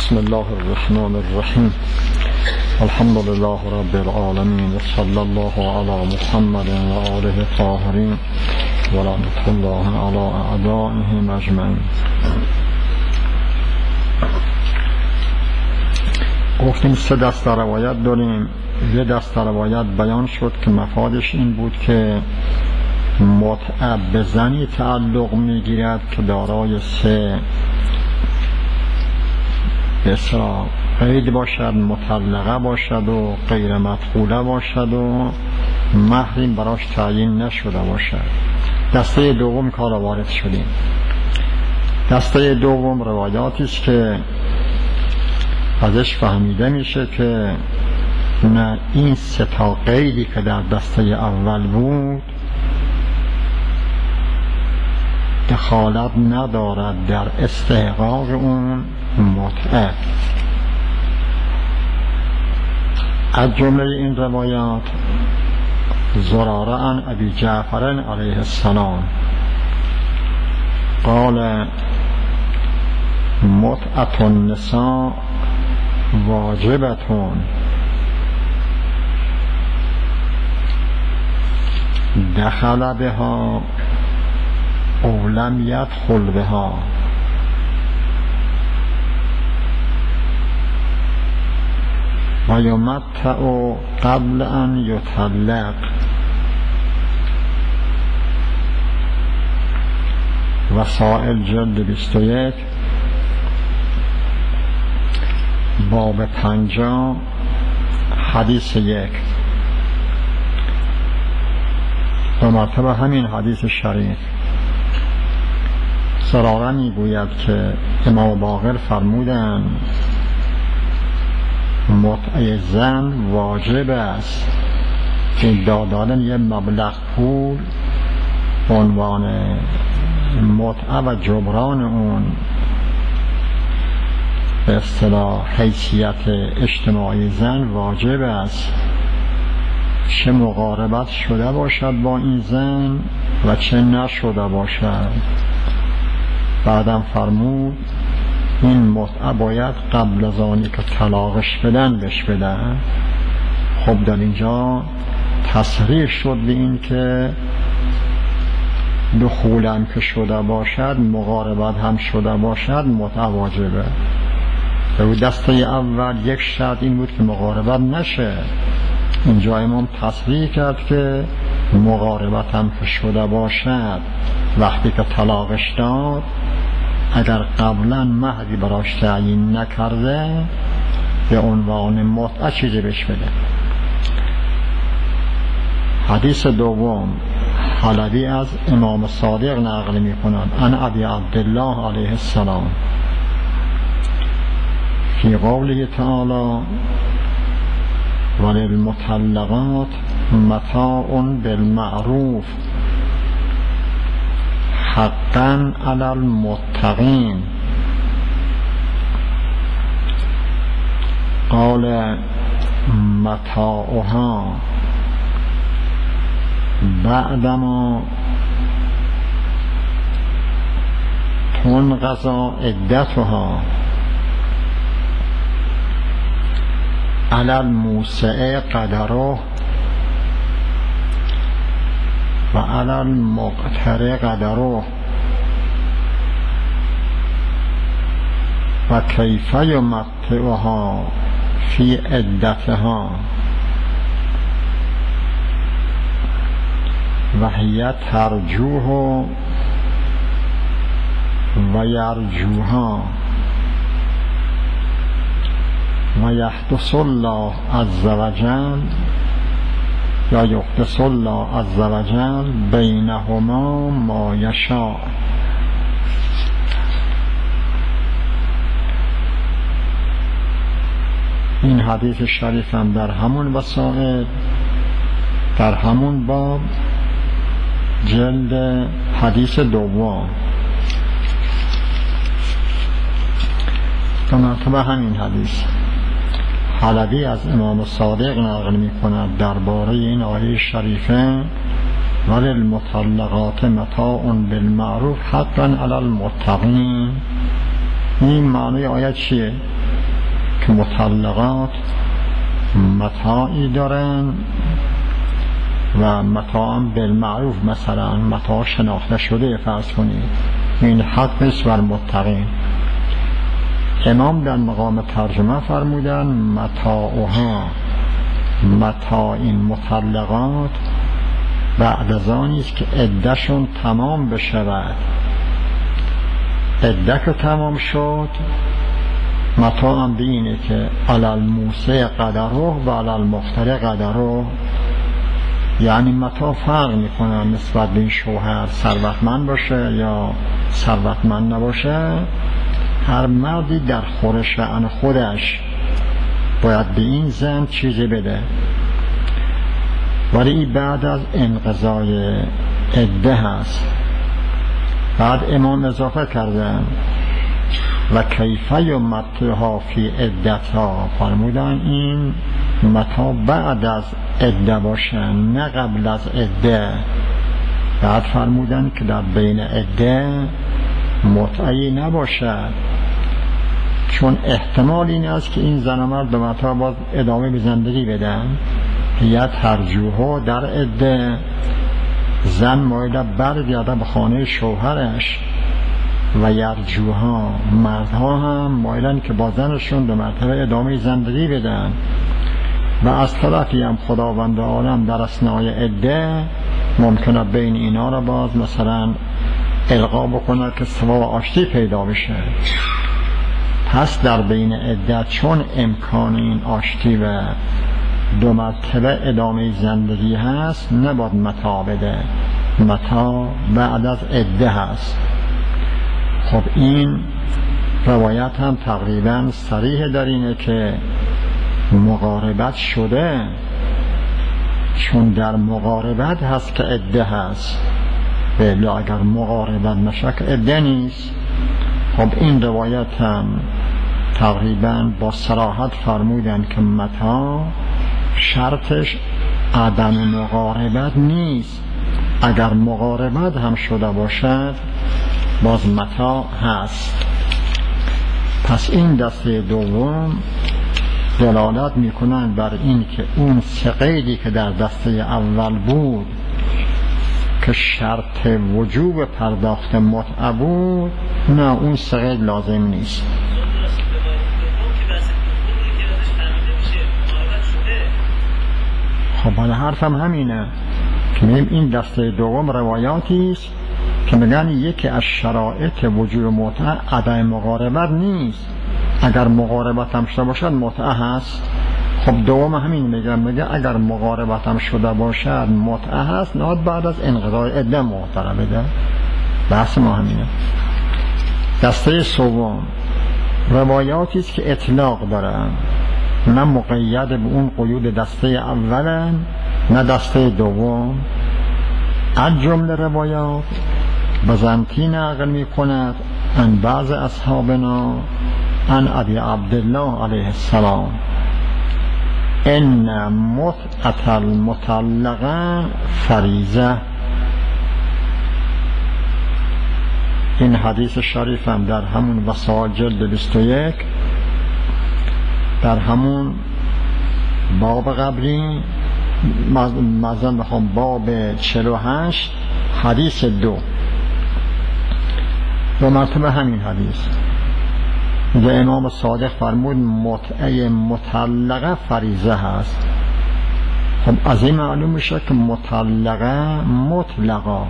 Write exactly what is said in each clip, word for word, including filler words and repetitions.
بسم الله الرحمن الرحیم. الحمد لله رب العالمین و صلی الله علی محمد و آله الطاهرین و لعنة الله علی اعدائهم اجمعین. گفتیم سه دسته روایت داریم. یه دسته روایت بیان شد که مفادش این بود که متعه به زنی تعلق میگیرد که دارای سه بسرا قید باشد، مطلقه باشد و غیر مدخوله باشد و مهری براش تعیین نشده باشد. دسته دوم کار وارد شدیم. دسته دوم روایاتی است که ازش فهمیده میشه که نه این سه تا قیدی که در دسته اول بود دخالت ندارد در استحقاق اون متعه. از جمله این روایات زراره عن ابی جعفر علیه السلام قال متعة النساء واجبتون دخل بها او لم يدخل بها و یمتع قبل ان یطلق وسائل جلد بیست و یک باب پنجاه حدیث یک. دو مرتبه همین حدیث شریف زراره میگوید که امام باقر فرمودن متعه زن واجب است که دادن یه مبلغ پول عنوان متعه و جبران اون به اصطلاح حیثیت اجتماعی زن واجب است، چه مقاربت شده باشد با این زن و چه نشده باشد. بعدم فرمود این متعه باید قبل از آنی که طلاقش بدن بش بدن. خب در اینجا تصریح شد به این که دخول هم که شده باشد مقاربت هم شده باشد متعه واجبه. در دسته اول یک شرط این بود که مقاربت نشه. اینجا امام تصریح کرد که مقاربت هم که شده باشد وقتی که طلاقش داد اگر قبلا مهری براش تعیین نکرده به عنوان متعه چیزی بهش بده. حدیث دوم حلبی از امام صادق نقل می کنند عن ابی عبدالله علیه السلام فی قوله تعالی وللمطلقات متاع بالمعروف حقا علی المتقین. قال متاعها بعدما تنقضى عدتها علی الموسع قدره و علی المقتر قدره و کیف یمتعها فی عدتها و هی ترجوه و یرجوها و یحدث الله عز وجل یا یحدث الله عز وجل بینهما ما یشاء. این حدیث شریف هم در همون وسائل در همون باب جلد حدیث دوم دو مرتبه همین حدیث حلبی از امام صادق نقل می کند درباره این آیه شریفه وللمطلقات متاع بالمعروف حقا علی المتقین. این معنی آیه چیه؟ که مطلقات متاعی دارن و متاع بالمعروف، مثلا متاع شناخته شده فرض کنید، این حق است بر متقین. امام در مقام ترجمه فرمودن متاعها، متاع این مطلقات بعد از آنی است که عدهشون تمام بشود. عده که تمام شد، متاع هم بینه که علال موسیع قدره و علال مفتر قدره، یعنی متاع فرق میکنه نسبت به این شوهر ثروتمند باشه یا ثروتمند نباشه. هر مردی در خور شأن خودش باید به این زن چیزی بده، ولی بعد از انقضای عده هست. بعد امام اضافه کردن و کیفه یمتعها فی عدتها، فرمودن این متاع بعد از عده باشن نه قبل از عده. بعد فرمودن که در بین عده متعی نباشد، چون احتمال این است که این زن و مرد به متاع باز ادامه به زندگی بدن. یا ترجوها در عده، زن مایل برگرده به خانه شوهرش، و یرجوها، مردها هم مایلن که با زنشون به مرتبه ادامه زندگی بدن. و از طرفی هم خداوند عالم در اثنای عده ممکنه بین اینا را باز مثلا القا بکنه که سوا و آشتی پیدا بشه. پس در بین عده چون امکان این آشتی و دو مرتبه ادامه زندگی هست، نباید متاع بده، متاع بعد از عده هست. خب این روایت هم تقریبا صریح در اینه که مقاربت شده، چون در مقاربت هست که عده هست، ولی اگر مقاربت نشه که عده نیست. خب این روایت هم تقریبا با صراحت فرمودن که متاع شرطش عدم مقاربت نیست، اگر مقاربت هم شده باشد باز متاع هست. پس این دسته دوم دلالت میکنن بر این که اون سه قیدی که در دسته اول بود که شرط وجوب پرداخت متعه بود، نه اون سه قید لازم نیست. خب حالا حرفم همینه که میگیم این دسته دوم روایاتی است که میگن یکی از شرایط وجوب متعه عدم مقاربت نیست، اگر مقاربت هم شده باشد متعه هست. خب دوم همین میگن، میگه اگر مقاربت هم شده باشد متعه هست، نه بعد از انقضای عده متعه بده. بحث ما همینه. دسته سوم روایاتی است که اطلاق دارن، نه مقید به اون قیود دسته اولن نه دسته دوم. از جمله روایات بزنطی نقل می کند ان بعض اصحابنا ان ابی عبدالله علیه السلام ان متعة المطلقه فریضه. این حدیث شریف هم در همون وسائل جلد بیست و یک، در همون باب قبلی، مثلا بخوام باب چهل و هشت حدیث دو دو مرتبه همین حدیث میگه امام صادق فرمود متعه مطلقه فریضه هست. خب از این معلوم میشه که مطلقه مطلقه،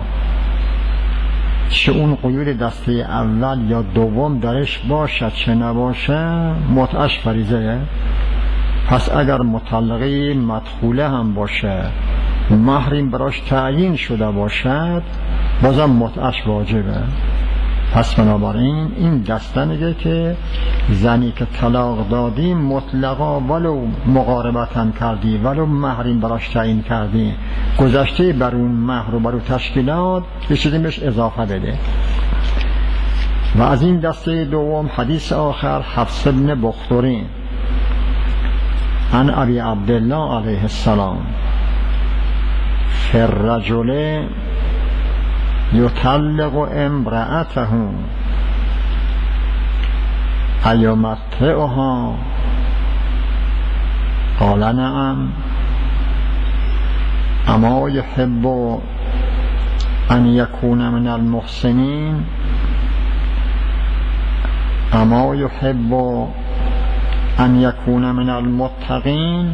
چه اون قیود دسته اول یا دوم درش باشد چه نباشه متعهش فریضه. پس اگر مطلقه مدخوله هم باشه، محرم براش تعیین شده باشد، بازم متعهش واجبه. پس بنابراین این دسته میگه که زنی که طلاق دادی مطلقا ولو مقاربت هم کردی ولو محرم براش تعیین کردی، گذشته بر اون مهر و بر اون تشکیلات یه چیزی بهش اضافه بده. و از این دسته دوم حدیث آخر حفص بن بختری عن ابی عبدالله علیه السلام فر رجل یطلق امرأته ایمتعها قال نعم اما يحب ان يكون من المحسنين اما يحب ان يكون من المتقین.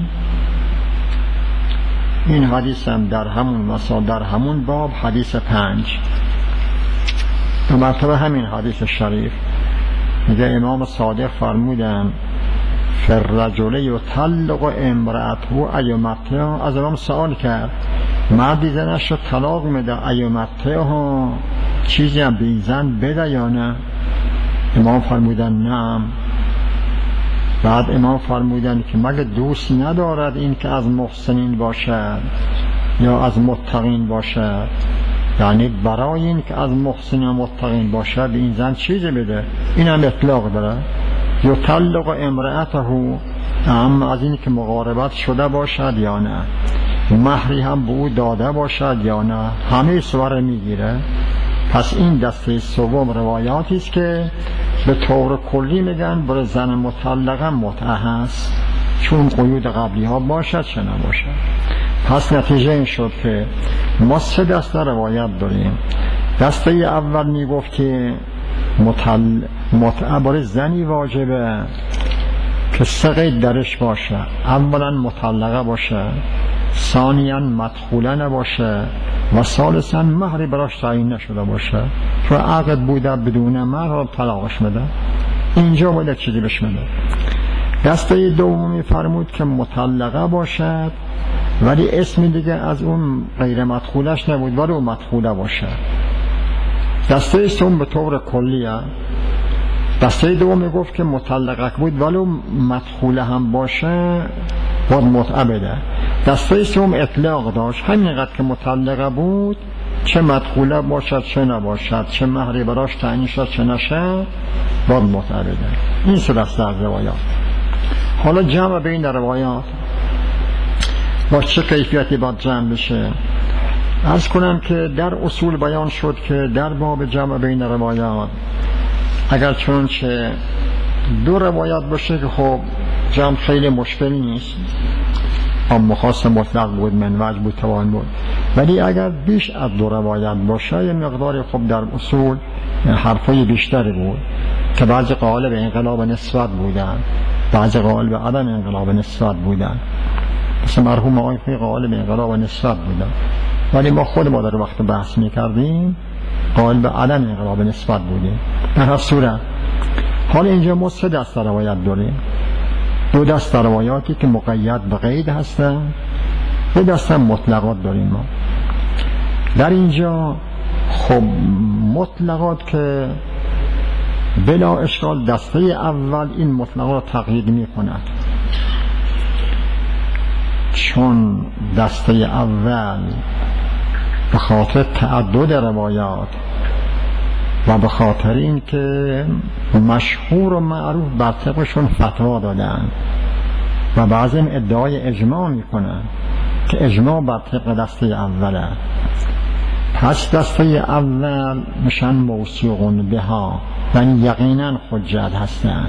این حدیث هم در همون مثال در همون باب حدیث پنج دو مرتبه همین حدیث شریف میگه امام صادق فرمودن فالرجل یطلق امرأته ایمتها. از امام سوال کرد مردی زنش رو طلاق میده ایمتها چیزی هم به زن بده یا نه؟ امام فرمودن نه. بعد امام فرمودن که مگه دوست ندارد این که از محسنین باشد یا از متقین باشد؟ یعنی برای این که از محسنین و متقین باشد این زن چیزی بده. این هم اطلاق داره. یطلق امرأته اما از این که مقاربت شده باشد یا نه، مهری هم به او داده باشد یا نه، همه صور میگیره. پس این دسته سوم روایاتی است که به طور کلی میگن برای زن مطلقه متعه هست، چون قیود قبلی ها باشد چه نباشد. پس نتیجه این شد که ما سه دسته روایت داریم. دسته اول میگفت که متل... متعه برای زنی واجبه که سه قید درش باشه. اولا مطلقه باشه، ثانیا مدخوله نباشه و ثالثا مهری براش تعیین نشده باشه. چون عقد بوده بدون مهر طلاقش میده، اینجا باید چیزی بهش میده. دسته دومی فرمود که مطلقه باشد ولی اسمی دیگه از اون غیر مدخولش نبود ولی اون مدخوله باشه. دسته سوم به طور کلیه. دسته دوم میگفت که مطلقه بود ولی مدخوله هم باشه باید متعه بده. دسته سوم اطلاق داشت، همینقدر که مطلقه بود چه مدخوله باشد چه نباشد، چه مهری براش تعیین شد چه نشه باید متعه بده. این سه دسته از روایات. حالا جمع بین روایات با چه کیفیتی باید جمع بشه؟ عرض کنم که در اصول بیان شد که در باب جمع بین روایات اگر چنانچه دو روایات باشه که خب جمع خیلی مشکل نیست، اما خاص مطلق بود من وجه بود توان بود، ولی اگر بیش از دو روایت باشه یه مقدار خب در اصول حرفای بیشتری بود که بعضی قائل به انقلاب نسبت بودن، بعضی قائل به عدم انقلاب نسبت بودن. مثل مرحوم آقای فقیه قائل به انقلاب نسبت بودن، ولی ما خود ما در وقت بحث میکردیم قائل به عدم انقلاب نسبت بودیم. در هر صورت حالا اینجا ما سه دسته روایت داریم. دو دسته روایاتی که مقید به قید هستن، دو دسته مطلقات داریم ما. در اینجا خب مطلقات که بلا اشکال دسته اول این مطلقات تقیید می کند، چون دسته اول به خاطر تعدد روایات و به خاطر این که مشهور و معروف بر طبقشون فتوا دادن و بعضی ادعای اجماع میکنن که اجماع بر طبق دسته اوله. پس دسته اول میشن موثوقون بها، یعنی یقینا حجت هستن.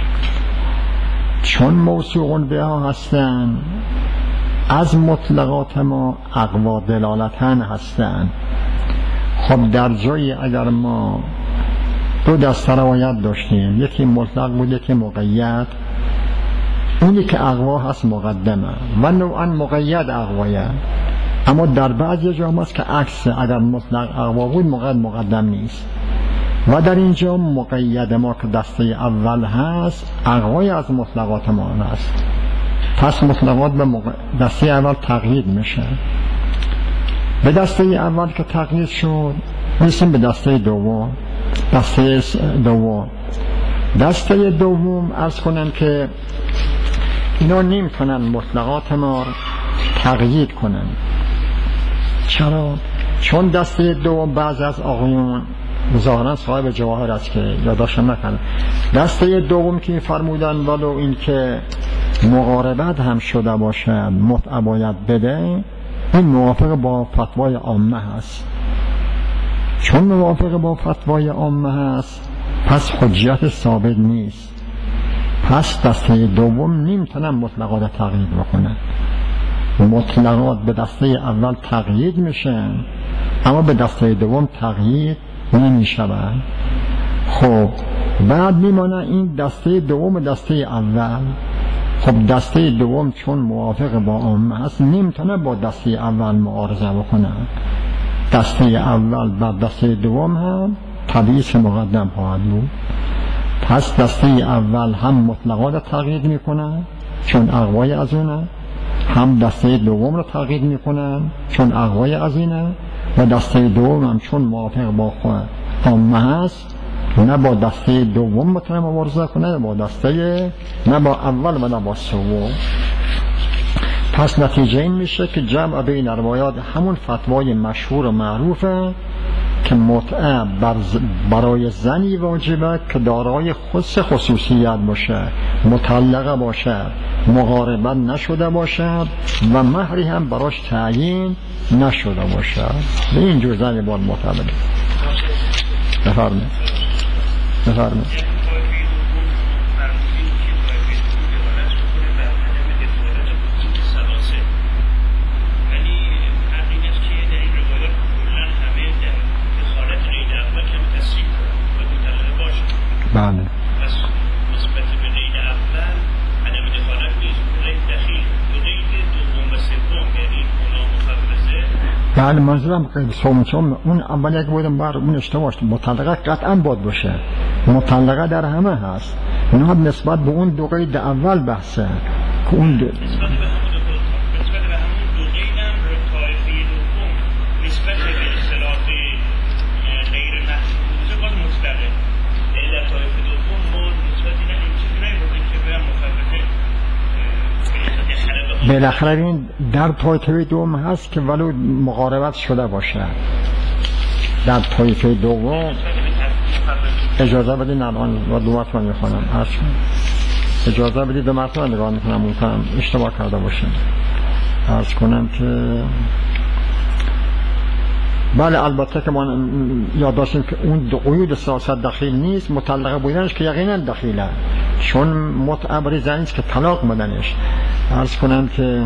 چون موثوقون بها هستن از مطلقات ما اقوا دلالتن هستن. خب در جایی اگر ما دو دسته روایت داشتیم، یکی مطلق بود یکی مقید، اونی که اقوا هست مقدمه و نوعا مقید اقوایه، اما در بعضی جا هست که عکس، اگر مطلق اقوا بود مقید مقدم نیست. و در اینجا مقید ما که دسته اول هست اقوای از مطلقات ما هست، پس مطلقات به مق... دسته اول تقیید میشه. به دسته اول که تقیید شد میرسیم به دسته دوم. دسته دوم دسته دوم عرض کنم که اینا نمیتونن مطلقات ما تقیید کنن. چرا؟ چون دسته دوم بعض از آقایون ظاهرا صاحب جواهر است که یادداشتم نکنه، دسته دوم که فرمودن ولو این که مقاربت هم شده باشد متعه باید بده، این موافق با فتوای عامه هست. چون موافق با فتوای عامه هست پس حجیت ثابت نیست. پس دسته دوم نمیتونه مطلقات تقیید بکنه. مطلقات به دسته اول تقیید میشه اما به دسته دوم تقیید نمیشود. خب بعد میمانه این دسته دوم دسته اول. خب دسته دوم چون موافق با عامه هست نمیتونه با دسته اول معارضه بکنه. دسته اول بعد دسته دوم هم طبیعی مقدم خواهد بود. پس دسته اول هم مطلقات تقیید میکنه چون اقوای از اونه، هم دسته دوم رو تقیید میکنن چون اقوای از اینه، و دسته دوم هم چون موافق با خود عامه هست نه با دسته دوم میتونه مبارزه کنه با دسته نه با اول و نه با سوم. پس نتیجه این میشه که جمع بین روایات همون فتوای مشهور و معروفه که متعه برای زنی واجبه که دارای خص خصوصیت باشه، مطلقه باشه، مقاربت نشده باشد و مهری هم براش تعیین نشده باشد. به این جور زنی باید متعه بده. بفرمایید بفرمایید. بله. پس نسبت به قید اول عدم دخالت نیست، قید دخیل. قید دوم و سوم یعنی اونا مفوضه. بله منظورم قید سوم چون اون اول یک بودم بر اون اشتباه شد. مطلقه قطعا باید باشه. مطلقه در همه هست. نه نسبت به اون دو قید اول بحثه که اون دو... نسبت به همون دو نسبت به همون دو قید هم طایفه دوم نسبت به اصطلاح غیر محفوظه باز مطلقه. در طایفه دوم ما نسبتی نه این چیزی نمی‌بودیم که به مفوضه بالاخره این در طایفه دوم هست که ولو مقاربت شده باشه. در طایفه دوم اجازه بدید الان و دو مرتبه میخوانم اجازه بدید دو مرتبه نگاه میکنم ممکنم اشتباه کرده باشم. عرض کنم که بله البته که ما یاد داشتیم که اون قیود سیاست دخیل نیست، مطلقه بودنش که یقینا دخیله چون متعبری زنیست که طلاق بدنش. عرض کنم که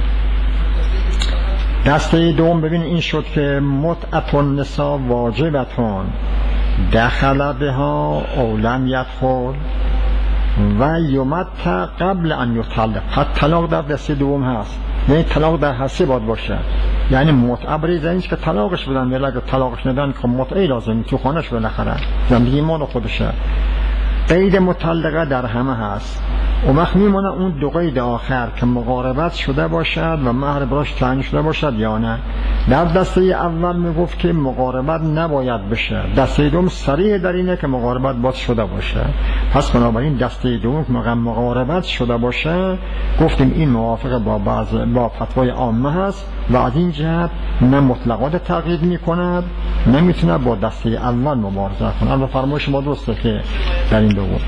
دسته دوم ببین این شد که متعت النساء واجبتون دخل بها او لم یدخل و یمتع قبل ان یطلق. حتی طلاق در دسته دوم هست، یعنی طلاق در هستی باید باشه. یعنی متعبری زنیست که طلاقش بدن ولی اگه طلاقش ندن که متعی لازمی تو خانش بالاخره زندگی ایمان خودشه. قید مطلقه در همه هست. و وقت میمونه اون دو قید آخر که مقاربت شده باشد و مهر براش تعیین شده باشد یا نه. در دسته اول میگفت که مقاربت نباید بشه، دسته دوم صریح در اینه که مقاربت باید شده باشه. پس بنابراین دسته دوم که مقاربت شده باشه گفتیم این موافق با بعض با فتوای عامه هست و از این جهت نه مطلقات تقیید میکند نمیتونه با دسته اول مبارزه کنه. البته فرمایش ما درسته که در این دوم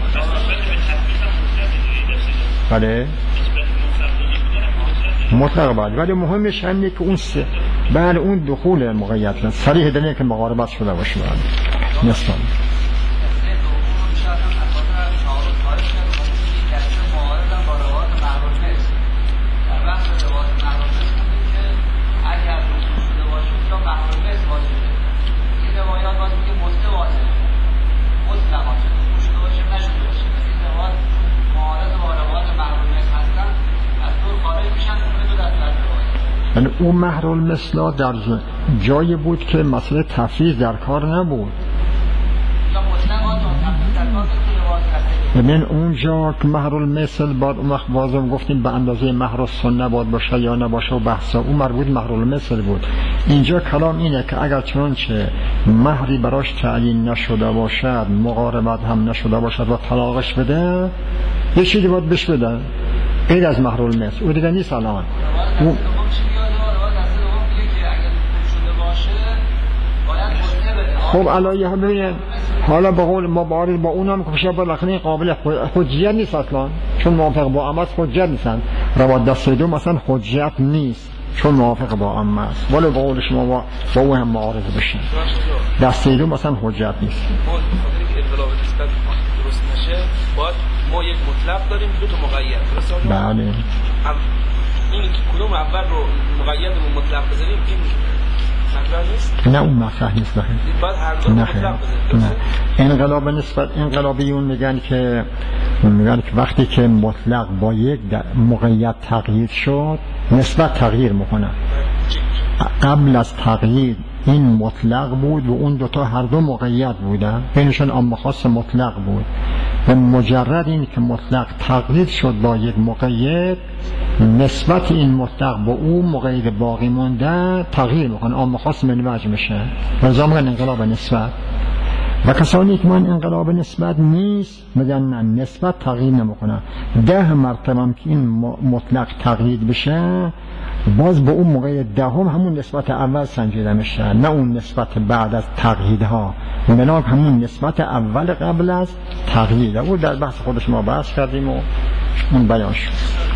بله مطلق بعد ولی مهمش همینه که اون سه بله اون دخول مقید صریح دلیل که مقاربت شده باشه. بله نسبت یعنی اون مهر المثلا در جایی بود که مسئله تفریض در کار نبود. ببین اونجا که مهر المثل بعد اون وقت بازم گفتیم به اندازه مهر السنه باید باشه یا نباشه و بحثا اون مربوط مهر المثل بود. اینجا کلام اینه که اگر چنانچه مهری براش تعیین نشده باشد مقاربت هم نشده باشد و طلاقش بده یه چیزی باید بهش بده غیر از مهر المثل او دیگه نیست. الان اون خب علایه هم ببینید حالا به قول مبارز با اونم که بشه بالاخره قابل حجیت نیست اصلا چون موافق با عامه است حجیت نیستن. رواد دسته دو مثلا حجیت نیست چون موافق با عامه است ولی به قول شما با, با اون هم معارضه بشن. دسته دو مثلا حجیت نیست. درست نشه باید ما یک مطلق داریم دو تا مقید درسته؟ بله. این که کدوم اول رو مقید و مطلق بذاریم این مطلق نیست؟ نه اون مطلق نیست بخیر. باید هر دو مطلق بذاریم. نه. انقلاب نسبت انقلابیون میگن که میگن که وقتی که مطلق با یک مقید تغییر شد نسبت تغییر میکنه. قبل از تغییر این مطلق بود و اون دوتا هر دو مقید بودن، بینشون عام خاص مطلق بود. و مجرد این که مطلق تغییر شد با یک مقید، نسبت این مطلق با اون مقید باقی مونده تغییر میکنه، عام خاص منوج میشه. لذا میگن انقلاب نسبت. و کسانی که من انقلاب نسبت نیست میگن نه، نسبت تغییر نمیکنه. ده مرتبه هم که این مطلق تغییر بشه باز با اون مقید دهم همون نسبت اول سنجیده میشه، نه اون نسبت بعد از تغییرها. مناک همون نسبت اول قبل از تغییر. او در بحث خودش ما بحث کردیم و اون بیان شد.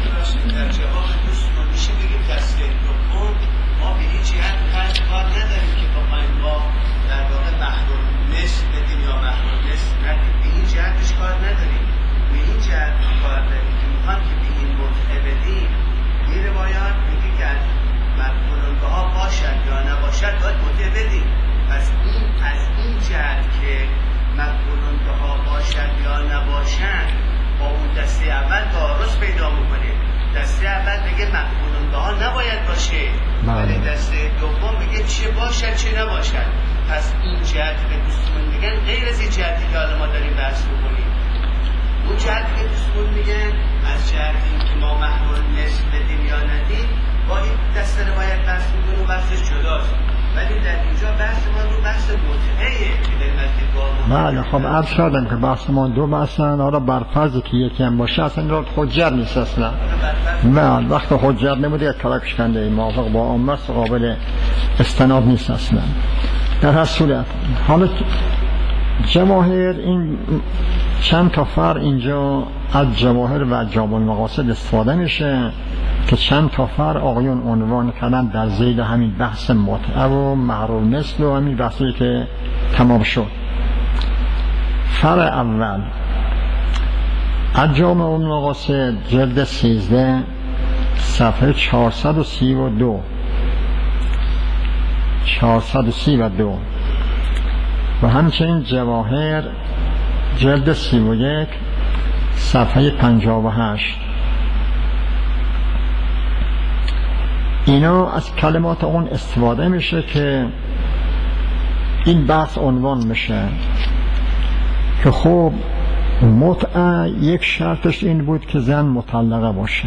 باید مطلع بدیم. پس این از این جهت که مقبولانده ها باشد یا نباشد با اون دسته اول تعارض پیدا میکنه. دسته اول بگه مقبولانده ها نباید باشه، ولی دسته دوم بگه چه باشد چه نباشد. پس این جهت که دوستمون میگن غیر از این جهتی که حالا ما داریم بحث میکنیم. اون جهتی که دوستمون میگن از جهت این که ما محمول نصف بدیم یا ندیم با این دسته رو باید بحث میکنیم و بحثش جداست. ولی در اینجا بحث ما رو بحث متعیه که در نزدیک با بله. خب عرض کردم که بحث ما دو بحثن. حالا بر فرضی که یکی هم باشه اصلا را حجت نیست اصلا. نه، وقت حجت نموده یک کلک کنده موافق با عامه قابل استناد نیست اصلا. در هر صورت حالا جواهر این چند تا فر اینجا از جواهر و جامع المقاصد استفاده میشه که چند تا فر آقایون عنوان کردن در زید همین بحث متعه و معروف مثل و همین بحثی که تمام شد. فر اول از جامع المقاصد جلد سیزده صفحه چهارصد و سی و دو چهارصد و سی و دو و همچنین جواهر جلد سی و یک صفحه پنجاه و هشت. اینا از کلمات اون استفاده میشه که این بحث عنوان میشه که خب متعه یک شرطش این بود که زن مطلقه باشه،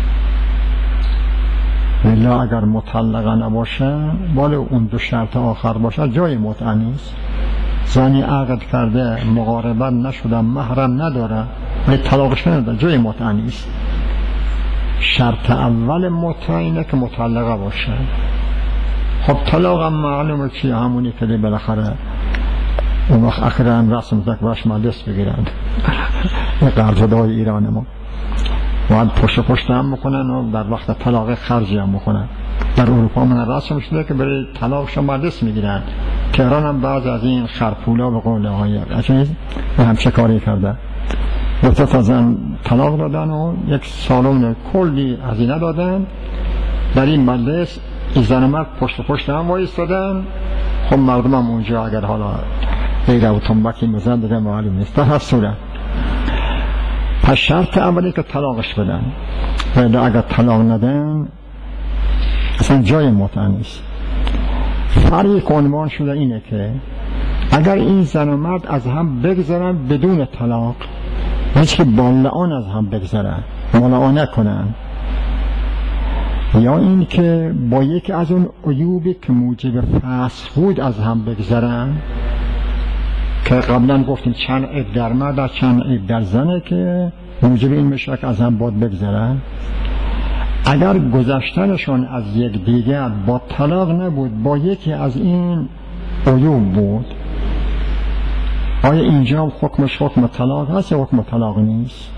ولی اگر مطلقه نباشه ولی اون دو شرط آخر باشه جای متعه نیست. زنی عقد کرده مقاربت نشده محرم نداره ولی طلاقش نداره جای متعه نیست. شرط اول متعه اینه که مطلقه باشه. خب طلاق هم معلومه چیه، همونی که بالاخره اون وقت اخیرا رسم تکبرش مدرس بگیرند این قراردادهای ایران ما باید پشت پشت هم میکنن و در وقت طلاق خرجی هم میکنن. در اروپا من رسم شده که برای طلاقش مدرس میگیرن. تهران هم بعض از این خرپولا و قوله های همچه کاری کرده. دو تا زن طلاق دادن و یک سالن کلی هزینه دادن. در این مجلس این زن و مرد پشت پشت هم وایستادن. خب مردم هم اونجا اگر حالا غیر و تنبکی میزن دیگه معلوم نیست. در هر صورت پس شرط اولی که طلاقش بدن، ولی اگر طلاق ندن اصلا جای متعه نیست. فرقی که عنوان شده اینه که اگر این زن و مرد از هم بگذارن بدون طلاق، هیچ که با لعان از هم بگذارن، ملعانه کنن، یا این که با یک از اون عیوبی که موجب فسخ بود از هم بگذارن، که قبلا گفتیم چند عیب در مرد چند عیب در زنه که موجب این میشه که از هم باید بگذارن. اگر گذشتنشون از یک دیگر با طلاق نبود، با یکی از این عیوب بود، آیا اینجا حکمش حکم طلاق هست یا حکم طلاق نیست؟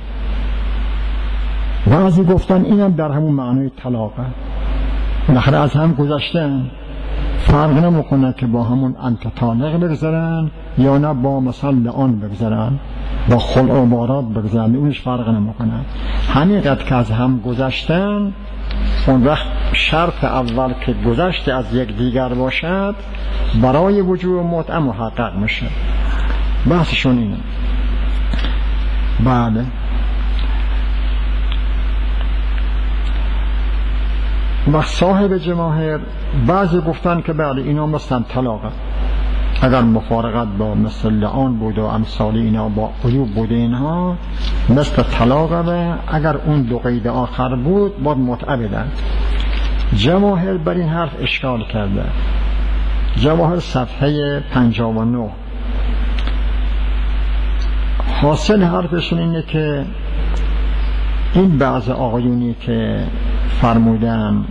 بعضی گفتن اینم در همون معنی طلاقه، بالاخره از هم گذشتن، فرق نمیکنه که با همون انت طالق بگذارن یا نه با مثلا لعان بگذارن. با خلع و بارات بگذرند، اونش فرق نمیکنه. همینقدر که از هم گذشتن، اون وقت شرط اول که گذشته از یک دیگر باشد برای وجوب متعه محقق میشه. بحثشون اینه. بله و صاحب جماهر بعضی گفتن که بله اینا مثلا طلاقه، اگر مفارقت با مثل لعان بود و امثال اینا با عیوب بود اینها مثل طلاقه و اگر اون دو قید آخر بود باید متعه بدن. جماهر بر این حرف اشکال کرده. جماهر صفحه پنجاه و نه حاصل حرفشون اینه که این بعض آقایونی که فرمودن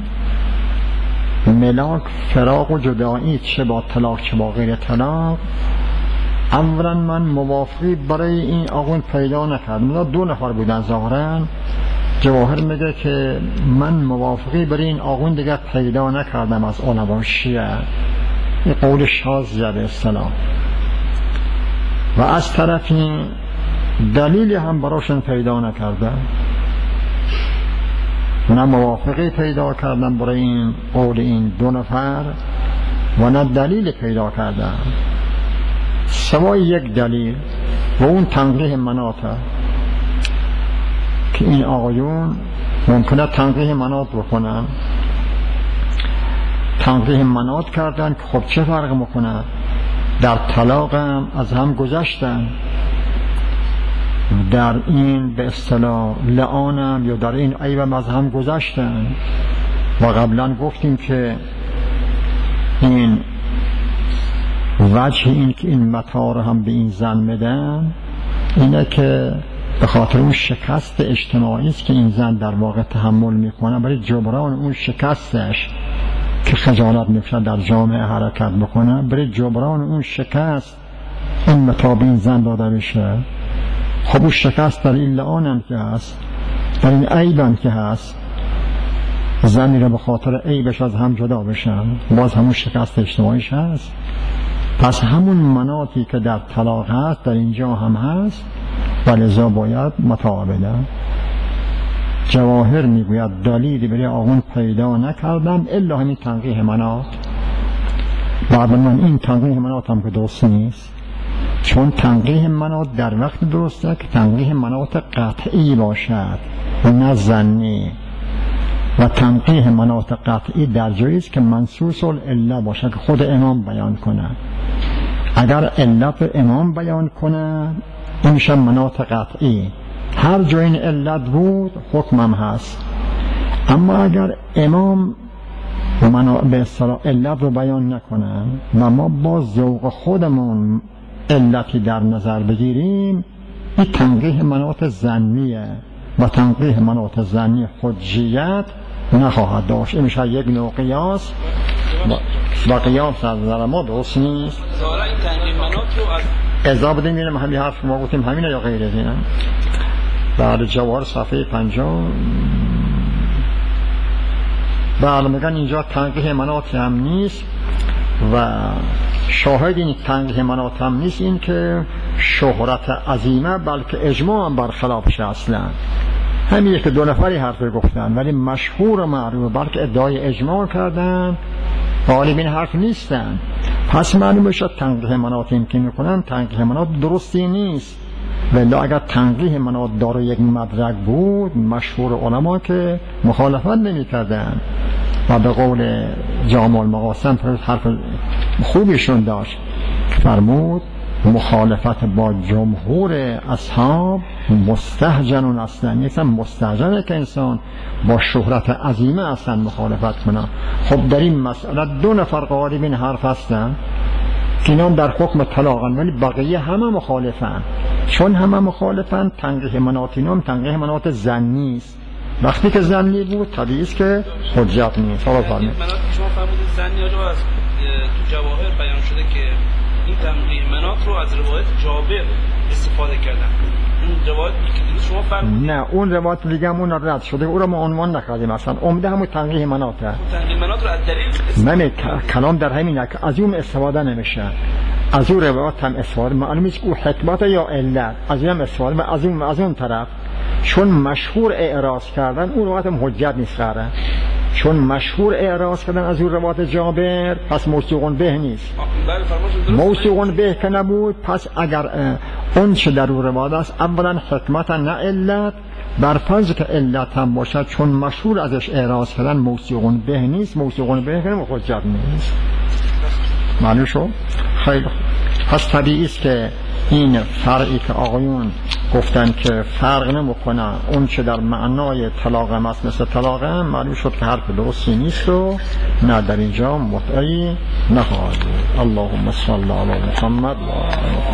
ملاک فراق و جدایی چه با طلاق چه با غیر طلاق، اولا من موافقی برای این آقایون پیدا نکردم. دو نفر بودن ظاهرا. جواهر میگه که من موافقی برای این آقایون دیگر پیدا نکردم از علما شیعه. این قول شاذیه به اصطلاح. و از طرفی دلیلی هم براشون پیدا نکردم، نه موافقی پیدا کردم برای این قول این دو نفر و نه دلیل پیدا کردم سوای یک دلیل و اون تنقیح مناطه که این آقایون ممکنه تنقیح مناط بکنن. تنقیح مناط کردن که خب چه فرق میکنه، در طلاق هم از هم گذشتن، در این به اصطلاح لعانم یا در این عیبم از هم گذشتن. و قبلا گفتیم که این وجه این که این متاع رو هم به این زن میدن اینه که به خاطر اون شکست اجتماعی است که این زن در واقع تحمل میکنه، برای جبران اون شکستش که خجالت میکشه در جامعه حرکت بکنه، برای جبران اون شکست این متاع به این زن داده بشه. خب اون شکست در این لعان هم که هست، در این عیب هم که هست، زنی رو به خاطر عیبش از هم جدا بشن، باز همون شکست اجتماعیش هست. پس همون مناطی که در طلاق هست در اینجا هم هست و لذا باید متاع بدن. جواهر میگوید دلیلی برای آقون پیدا نکردم الا همین تنقیح مناط. بعد من این تنقیح مناط هم که درست نیست، چون تنقیح مناط در وقت درسته که تنقیح مناط قطعی باشد و نه ظنی، و تنقیح مناط قطعی در جایی است که منصوص العله باشه که خود امام بیان کنه. اگر علت امام بیان کنه این میشه مناط قطعی، هر جای این علت بود حکمم هست. اما اگر امام به اصطلاح علت رو بیان نکنه و ما با ذوق خودمون علتی در نظر بگیریم، این تنقیح مناط ظنیه و تنقیح مناط ظنی حجیت نخواهد داشت. این میشه یک نوع قیاس و قیاس از نظر ما درست نیست. ظاهرا این تنقیح مناط رو از ازا بدیم میرم همین حرف ما گفتیم همینه یا غیر از اینه. بعد جواهر صفحه پنجاه بعد میگن اینجا تنقیح مناط هم نیست و شاهد این تنقیح مناط هم نیست این که شهرت عظیمه بلکه اجماع هم برخلافشه. اصلا همین یک دو نفری حرف گفتن ولی مشهور و معروف بلکه ادعای اجماع کردن، غالب این حرف نیستن. پس معلوم شد تنقیح مناط این که میکنن تنقیح مناط درستی نیست. ولی اگر تنقیح مناط داره یک مدرک بود مشهور علما که مخالفت نمی کردن و به قول جامع المقاسم حرف خوبیشون داشت، فرمود مخالفت با جمهور اصحاب مستهجن اصلا نیستن. مستهجنه که انسان با شهرت عظیمه اصلا مخالفت کنه. خب در این مسئله دو نفر غالب این حرف هستن که اینا در حکم طلاقن ولی بقیه همه مخالفن. چون همه مخالفن تنقیح مناط اینام تنقیح مناط ظنی است. وقتی که ظنی بود طبیعی است که حجت نیست. حالا فرمایید. مناط شما فرمودید ظنی آجا از تو جواهر بیان شده که این تنقیح مناط رو از روایت جابر استفاده کردن. اون روایت که دیگه شما فرمودید نه اون روایت دیگه همون رد شده، او رو ما عنوان نکردیم اصلا. عمده همون تنقیح مناطه. تنقیح مناط رو از دلیل من کلام در همین که از اون استفاده نمیشه. از اون روایات هم استفاده معلومه که او حکمت یا علت از این هم استفاده از اون از اون طرف چون مشهور اعراض کردن اون روایت هم حجت نیست قراره چون مشهور اعراض کردن از اون روایت جابر پس موثوق به نیست موثوق به که نبود پس اگر اون چه در اون روایت است اولا حکمت نه علت بر فرض که علت هم باشد چون مشهور ازش اعراض کردن موثوق به نیست موثوق به که حجت نیست معلوم شو؟ خیلی خوب پس طبیعی است که این فرعی که آقایون گفتن که فرق نمیکنه اون چه در معنای طلاق هم است مثل طلاق هم معلوم شد که حرف درستی نیست و نه در اینجا متعی نخواهد. اللهم صل علی محمد و